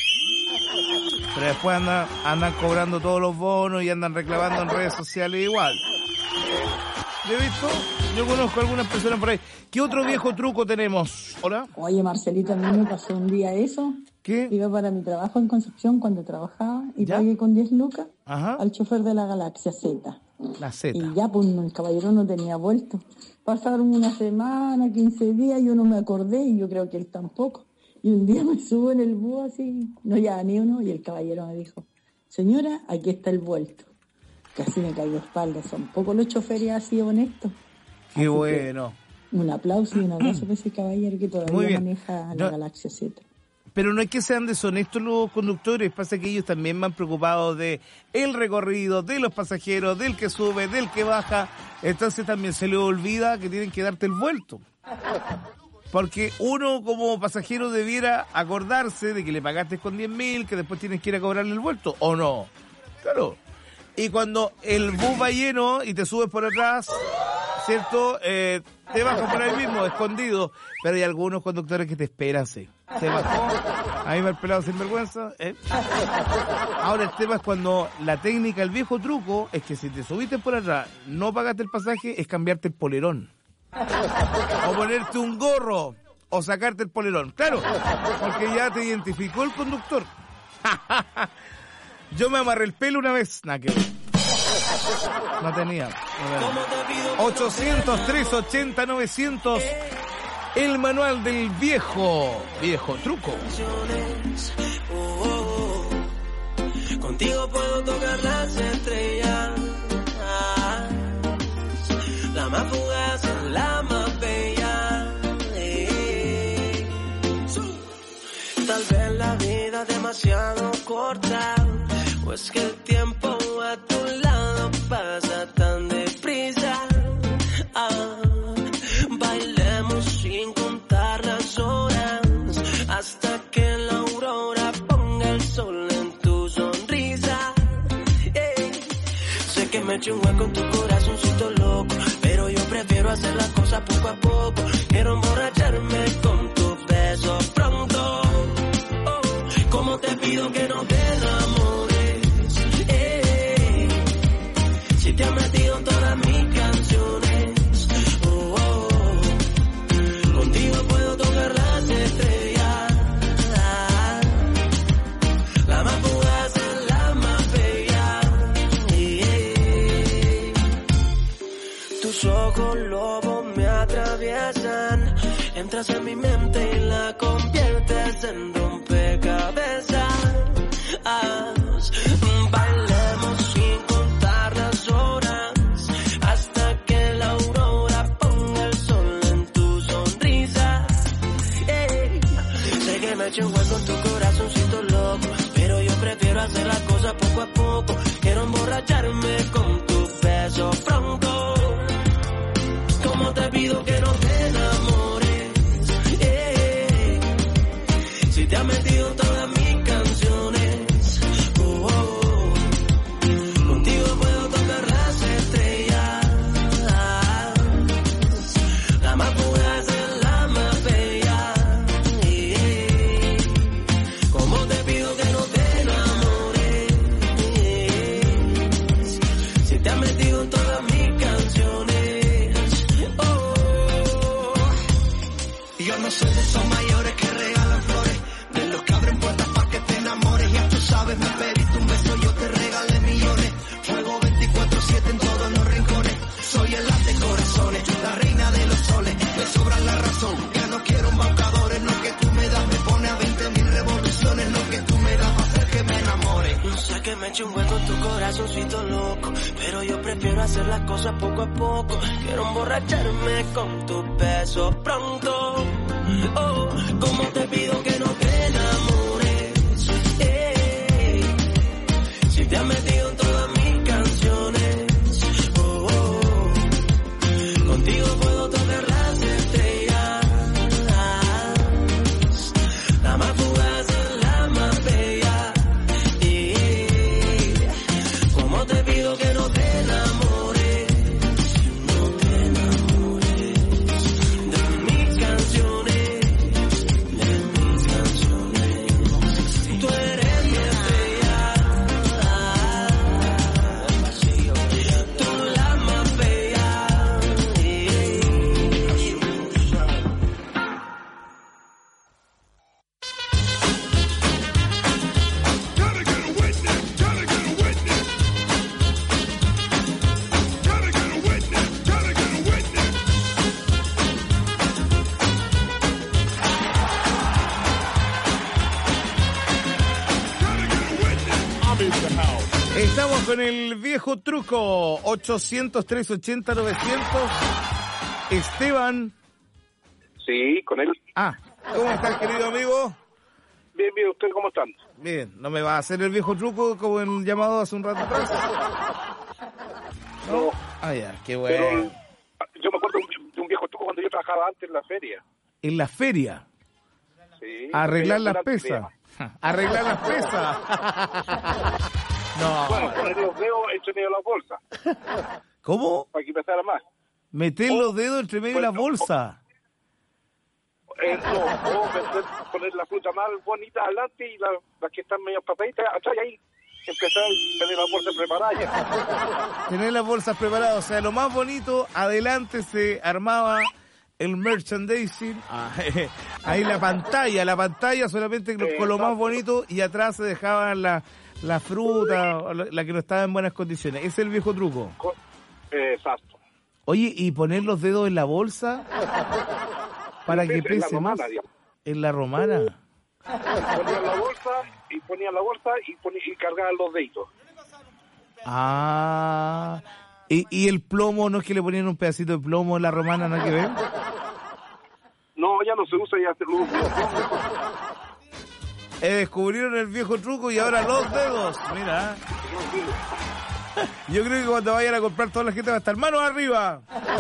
Pero después andan, andan cobrando todos los bonos y andan reclamando en redes sociales igual. ¿Lo he visto? Yo conozco a algunas personas por ahí. ¿Qué otro viejo truco tenemos? ¿Hola? Oye, Marcelito, a mí me pasó un día eso. ¿Qué? Iba para mi trabajo en Concepción cuando trabajaba y ¿Ya? pagué con diez lucas. Ajá. Al chofer de la Galaxia Z. La Z. Y ya, pues, el caballero no tenía vuelto. Pasaron una semana, quince días, yo no me acordé y yo creo que él tampoco. Y un día me subo en el bus así, no ya ni uno, y el caballero me dijo, señora, aquí está el vuelto. Casi me cayó espalda, son pocos los choferes así honestos. Qué así bueno. Un aplauso y un abrazo para ese caballero que todavía maneja la no, Galaxia Z. Pero no es que sean deshonestos los conductores, pasa que ellos también van preocupados de el recorrido, de los pasajeros, del que sube, del que baja. Entonces también se les olvida que tienen que darte el vuelto. Porque uno como pasajero debiera acordarse de que le pagaste con diez mil, que después tienes que ir a cobrarle el vuelto, ¿o no? Claro. Y cuando el bus va lleno y te subes por atrás, ¿cierto? Eh, te bajas por ahí mismo, escondido. Pero hay algunos conductores que te esperan, sí. Se bajó, ahí va el pelado sin vergüenza. ¿eh? Ahora el tema es cuando la técnica, el viejo truco, es que si te subiste por atrás, no pagaste el pasaje, es cambiarte el polerón. O ponerte un gorro, o sacarte el polerón. Claro, porque ya te identificó el conductor. Yo me amarré el pelo una vez, nah, que no tenía. ochocientos tres ochenta novecientos, el manual del viejo, viejo truco. Contigo puedo tocar las estrellas, la más fugaz, la más bella. Tal vez la vida demasiado corta, o es que el tiempo a tu lado me eche un hueco en tu corazoncito loco, pero yo prefiero hacer las cosas poco a poco. Quiero emborracharme con tus besos pronto. Oh, como te pido que no te enamores, eh, si te has metido en todas mis canciones. Oh, oh, contigo puedo tocar las estrellas, la más fugaz es la más bella. Yeah. Tus ojos lobos me atraviesan, entras en mi mente y la conviertes en rompecabezas. Ah, bailemos sin contar las horas hasta que la aurora ponga el sol en tu sonrisa. Hey. Sé que me eché un hueco en tu corazoncito loco, pero yo prefiero hacer las cosas poco a poco. Quiero emborracharme con tus besos pronto. Como te pido que no te enamores, eh, si te has metido en todas mis canciones. Oh, oh, oh. Contigo puedo tocar las estrellas, la más fugaz es la más bella. Eh, como te pido que no te enamores, eh, si te has metido en todas mis canciones. Yo no soy de esos mayores que regalan flores, de los que abren puertas pa' que te enamores. Ya tú sabes, me pediste un beso, yo te regalé millones. Fuego veinticuatro siete en todos los rincones. Soy el as de corazones, la reina de los soles. Me sobra la razón, ya no quiero embaucadores. Lo que tú me das me pone a veinte mil revoluciones. Lo que tú me das va a hacer que me enamore. No sé que me eche un hueco en tu corazoncito loco, pero yo prefiero hacer las cosas poco a poco. Quiero emborracharme con tus besos pronto. Oh, como te pido que no te enamores, eh, si te has metido en todas mis canciones. Oh, oh, oh. Contigo puedo tocar las estrellas, la más fugaz es la más bella. Eh, como te pido que no te enamores, no te enamores de mis canciones. Tú eres mi estrella, tú la más bella. Estamos con el viejo truco, ochocientos tres ochenta novecientos. Esteban. Sí, con él. Ah, ¿cómo estás, querido amigo? Bien, bien, ¿usted cómo están? Bien, ¿no me va a hacer el viejo truco como el llamado hace un rato atrás? No. Ah, ya, qué bueno. Pero yo me acuerdo de un viejo truco cuando yo trabajaba antes en la feria. ¿En la feria? Sí. Arreglar las pesas. Arreglar las pesas. No. Bueno, poner los dedos entre medio de la bolsa. ¿Cómo? Para que pesara más. Meter o, los dedos entre medio de la bolsa. O, eh, no, o meter, poner la fruta más bonita adelante y las la que están medio pataditas atrás y ahí empezar a tener la bolsa preparada ya. Tener las bolsas preparadas, o sea, lo más bonito, adelante se armaba el merchandising, ah, ahí la pantalla, la pantalla solamente con, con lo más bonito y atrás se dejaban la, la fruta, la, la que no estaba en buenas condiciones. Ese es el viejo truco. Exacto. Oye, ¿y poner los dedos en la bolsa para que pese más? En la romana. Ponía la bolsa y ponía la bolsa y, ponía, y cargaban los deditos. Ah... ¿Y, ¿Y el plomo, no es que le ponían un pedacito de plomo en la romana, no hay que ver? No, ya no se usa, ya se lo usa. Eh, descubrieron el viejo truco y ahora los dedos. Mira. Yo creo que cuando vayan a comprar toda la gente va a estar manos arriba.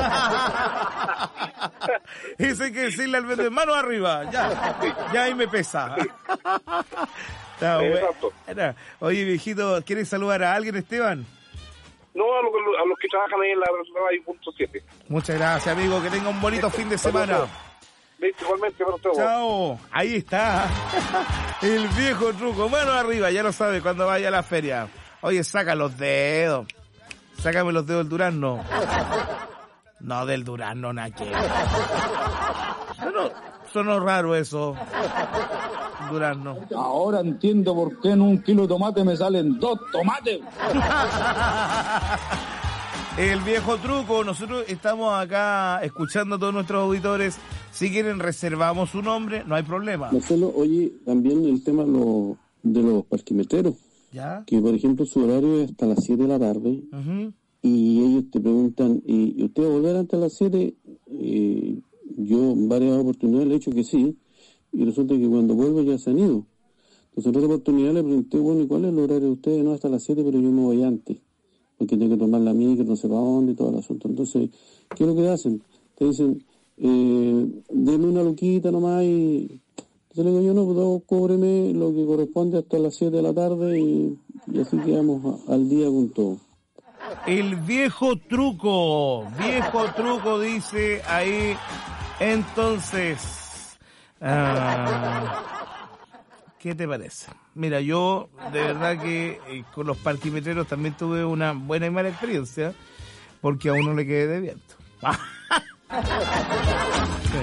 Eso hay que decirle al vendedor, manos arriba. Ya, ya ahí me pesa. Está bueno. Oye, viejito, ¿quieres saludar a alguien, Esteban? No, a los, a los que trabajan ahí en la radio punto siete. Muchas gracias, amigo. Que tenga un bonito fin de semana. Igualmente para todos. Chao. Ahí está. El viejo truco. Bueno, arriba, ya lo sabe, cuando vaya a la feria. Oye, saca los dedos. Sácame los dedos del durazno. No, del durazno, nada que. Bueno, sonó raro eso. Durazno. Ahora entiendo por qué en un kilo de tomate me salen dos tomates. El viejo truco. Nosotros estamos acá escuchando a todos nuestros auditores. Si quieren, reservamos su nombre, no hay problema. Marcelo, oye, también el tema lo, de los parquimeteros. ¿Ya? Que, por ejemplo, su horario es hasta las siete de la tarde. Uh-huh. Y ellos te preguntan, ¿y usted va a volver antes de las siete? Eh, yo en varias oportunidades le he dicho que sí. Y resulta que cuando vuelvo ya se han ido. Entonces en otra oportunidad le pregunté, bueno, ¿y cuál es el horario de ustedes? No, hasta las siete, pero yo me voy antes. Porque tengo que tomar la micro, no sé para dónde y todo el asunto. Entonces, ¿qué es lo que hacen? Te dicen, eh, denme una luquita nomás y... Entonces le digo yo, no, pues cóbreme lo que corresponde hasta las siete de la tarde y, y así quedamos a, al día con todo. El viejo truco, viejo truco dice ahí, entonces... Ah, ¿qué te parece? Mira, yo de verdad que eh, con los parquimetreros también tuve una buena y mala experiencia, porque a uno le quedé de viento. Sí.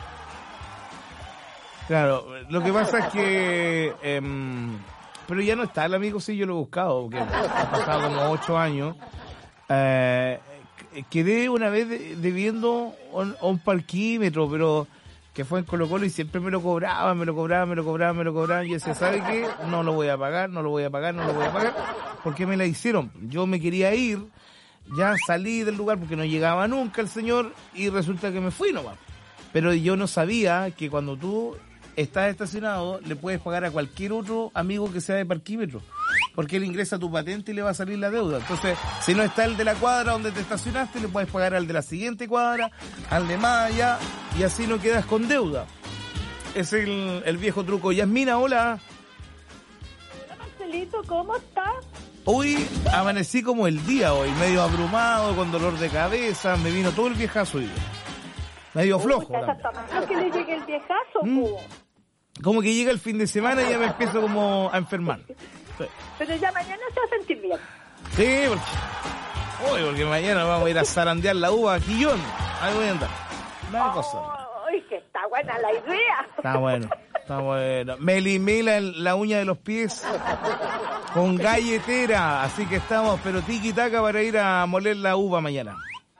Claro, lo que pasa es que... Eh, pero ya no está el amigo, sí, yo lo he buscado, porque ha pasado como ocho años. Eh, quedé una vez debiendo un, un parquímetro, pero... que fue en Colo Colo y siempre me lo cobraban, me lo cobraban, me lo cobraban, me lo cobraban. Y yo decía, ¿sabe qué? No lo voy a pagar, no lo voy a pagar, no lo voy a pagar. Porque me la hicieron. Yo me quería ir, ya salí del lugar porque no llegaba nunca el señor y resulta que me fui nomás. Pero yo no sabía que cuando tú estás estacionado le puedes pagar a cualquier otro amigo que sea de parquímetro. Porque él ingresa tu patente y le va a salir la deuda. Entonces, si no está el de la cuadra donde te estacionaste, le puedes pagar al de la siguiente cuadra, al de más allá, y así no quedas con deuda. Es el, el viejo truco. Yasmina, hola. Hola, Marcelito, ¿cómo estás? Hoy amanecí como el día hoy, medio abrumado, con dolor de cabeza, me vino todo el viejazo hoy. Medio flojo. Uy, que le llegue el viejazo, ¿Mm? Como que llega el fin de semana y ya me empiezo como a enfermar. Sí. Pero ya mañana se va a sentir bien. Sí, porque, uy, porque mañana vamos a ir a zarandear la uva a Quillón. Ahí voy a andar. Una cosa. Uy, que está buena la idea. Está bueno, está bueno. Me limé la, la uña de los pies con galletera, así que estamos, pero tiki taka para ir a moler la uva mañana.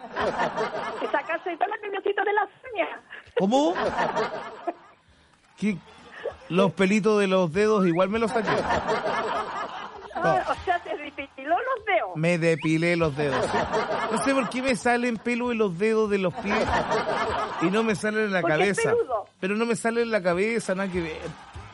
Y sacarse todos los niñositos de las uñas. ¿Cómo? ¿Qué? Los pelitos de los dedos igual me los saqué. Ah, o sea, se depiló los dedos. Me depilé los dedos. No sé por qué me salen pelos en los dedos de los pies y no me salen en la porque cabeza. es peludo. Pero no me sale en la cabeza, nada que ver.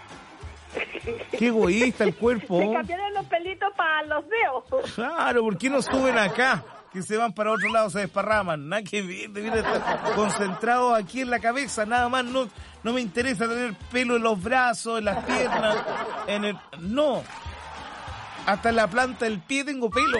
Qué egoísta el cuerpo. Se cambiaron los pelitos para los dedos. Claro, ¿por qué no suben acá? Que se van para otro lado, se desparraman. Nada que ver, deberían estar concentrados aquí en la cabeza, nada más. No, no me interesa tener pelo en los brazos, en las piernas, en el... No. Hasta en la planta del pie tengo pelo.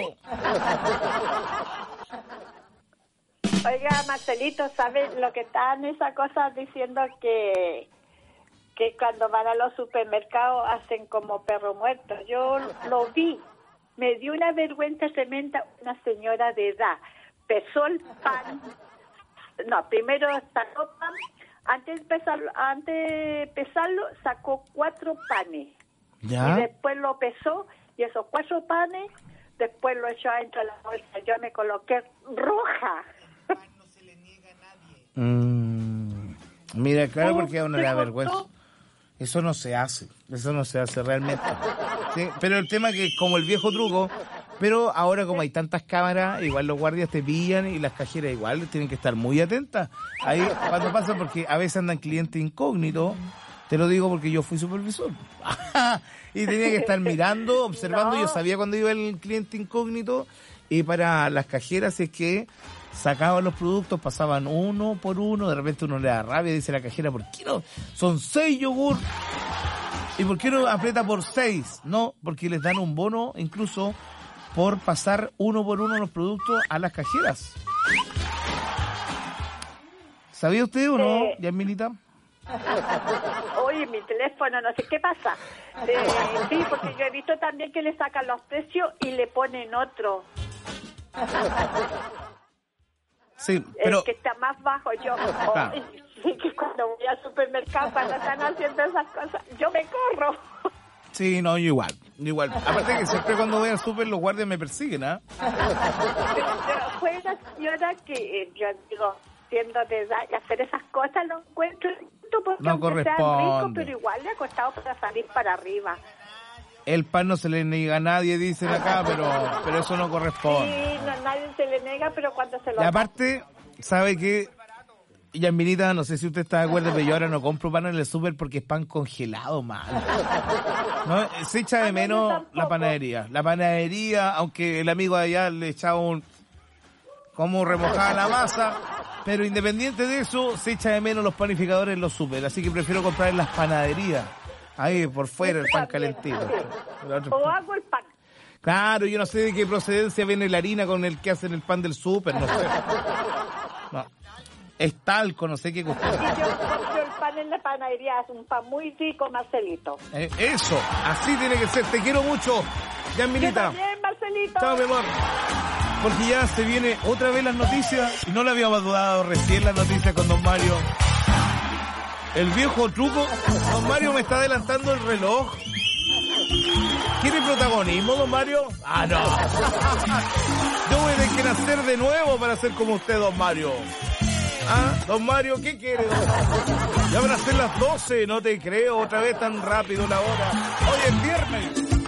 Oiga, Marcelito, ¿sabes lo que están esas cosas diciendo que... que cuando van a los supermercados hacen como perro muerto? Yo lo vi. Me dio una vergüenza tremenda. Una señora de edad pesó el pan. No, primero sacó pan. Antes de pesarlo, antes de pesarlo, sacó cuatro panes. ¿Ya? Y después lo pesó y esos cuatro panes, después lo echó adentro de la bolsa. Yo me coloqué roja. Mm, mira, claro, porque a uno le da vergüenza. Eso no se hace, eso no se hace realmente. ¿Sí? Pero el tema es que como el viejo truco, pero ahora como hay tantas cámaras, igual los guardias te pillan y las cajeras igual tienen que estar muy atentas. Ahí cuando pasa, porque a veces andan clientes incógnitos, te lo digo porque yo fui supervisor. Y tenía que estar mirando, observando, no. Yo sabía cuando iba el cliente incógnito y para las cajeras es que sacaban los productos, pasaban uno por uno, de repente uno le da rabia y dice a la cajera, ¿por qué no? Son seis yogur. ¿Y por qué no aprieta por seis? No, porque les dan un bono incluso por pasar uno por uno los productos a las cajeras. ¿Sabía usted o no, eh, Yasminita? Oye, mi teléfono, no sé qué pasa. Eh, sí, porque yo he visto también que le sacan los precios y le ponen otro. Sí, pero... El que está más bajo, yo... Claro. Oh, sí, que cuando voy al supermercado, cuando están haciendo esas cosas, yo me corro. Sí, no, yo igual, yo igual. Aparte que siempre cuando voy al súper los guardias me persiguen, ¿ah? ¿eh? Pero, pero fue la señora que, eh, yo digo, siendo de edad, y hacer esas cosas lo encuentro porque no corresponde. Sea rico, pero igual le ha costado para salir para arriba. El pan no se le niega a nadie, dicen acá, pero pero eso no corresponde. Sí, no, nadie se le niega, pero cuando se lo... Y aparte, ¿sabe qué? Yasminita, no sé si usted está de acuerdo, pero yo ahora no compro pan en el súper porque es pan congelado, mal. ¿No? Se echa de menos la panadería. La panadería, aunque el amigo de allá le echaba un... como remojaba la masa, pero independiente de eso, se echa de menos los panificadores en los súper, así que prefiero comprar en las panaderías. Ahí, por fuera, el pan calentito. O hago el pan. Claro, yo no sé de qué procedencia viene la harina con el que hacen el pan del súper, no sé. No. Es talco, no sé qué cuestión. Y yo compro el pan en la panadería, es un pan muy rico, Marcelito. Eh, eso, así tiene que ser. Te quiero mucho, Yasminita. Yo también, Marcelito. Chao, mi amor. Porque ya se viene otra vez las noticias. Y no le habíamos dado recién las noticias con don Mario. El viejo truco. Don Mario me está adelantando el reloj. ¿Quiere protagonismo, don Mario? Ah, no. Yo voy a tener que nacer de nuevo para ser como usted, don Mario. Ah, don Mario, ¿qué quiere, don Mario? Ya van a ser las doce, no te creo, otra vez tan rápido la hora. Hoy es viernes.